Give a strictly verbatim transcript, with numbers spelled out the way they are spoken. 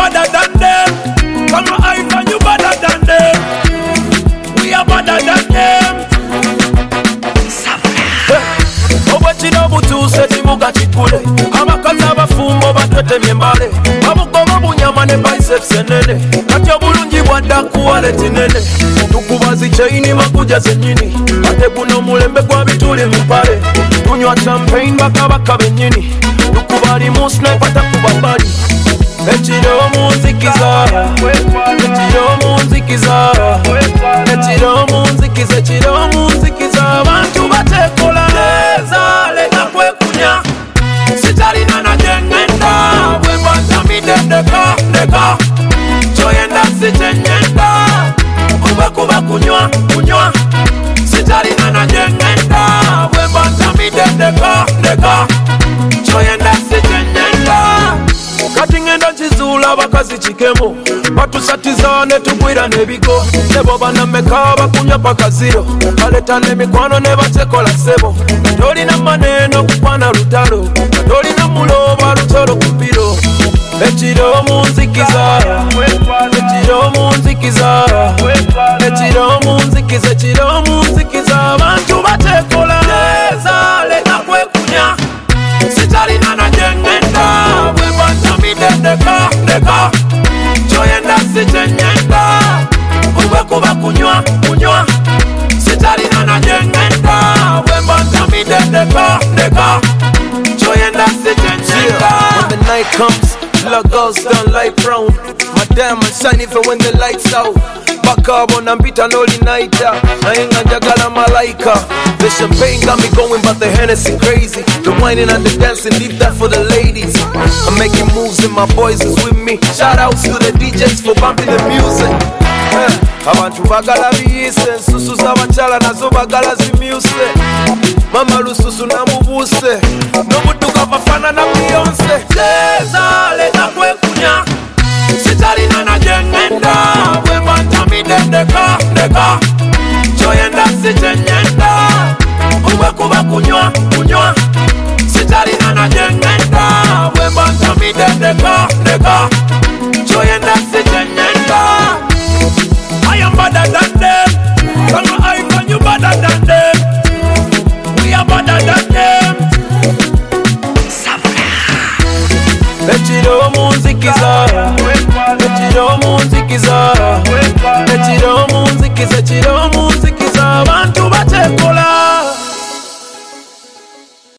better than them. From my eyes and you better than them. We are better than them. Obwekino butuuse kibuga kikule. Abakazi abafumbo batwetemye mbale. Babugoba bunyama ne biceps enene. Kati obulungi bwadda ku wallet nene. Tukuba zichaini makuja zennyini. Ate guno mulembe gwa bituli mupale. Tunywa champagne bakabaka bennyini. Tukuba limu sniper takuba bali. Ekiro munzikiza. Ekiro munzikiza. Ekiro munzikiza. Ekiro munzikiza. Abantu batekola. Leka kwekunya. Sitalina na jengenda. Webanta midendeka. Deka. Choyenda sitenyenda. Kuba kuba kunywa. Kunywa. Sitalina na jengenda. Webanta midendeka. Deka. Choyenda sitenyenda. Kati ngenda nchizula bakazi chikemo. Batusatizane tugwira nebigo. Nebo banameka bakunya paka zero. Baleta nemikwano nebatekola sebo. Tolina maneno kupana lutalo. Tolina muloba lutolo kupiro. Ekiro munzikiza. Ekiro munzikiza. Ekiro munzikiza. Ekiro munzikiza. Abantu batekola. Leza leka kwekunya. Sitalina na jengenda. Webanta midendeka. Deka. Choyenda sitenyenda. Kuba kuba kunywa. Kunywa. Sitalina na jengenda. Webanta midendeka. Deka. Choyenda sitenyenda. When the night comes, love goes down light brown. My diamond shine even when the lights out. Bakabo nambita noli naita. Nainga njagala malaika. The champagne got me going but the Hennessy crazy. The whining and the dancing, leave that for the ladies. I'm making moves and my boys is with me. Shout outs to the D Js for bumping the music. Abantu bagala biyise. Nsusu z'abachala nazo bagala zimuse. Mama lususu namubuse. Nobutuka bafana na Beyonce. Leza leka kwekunya. Sitalina na jengenda. Webanta midendeka. Deka. Choyenda sitenyenda. Kuba kuba kunywa. Kunywa. Sitalina na jengenda. Webanta midendeka. Deka.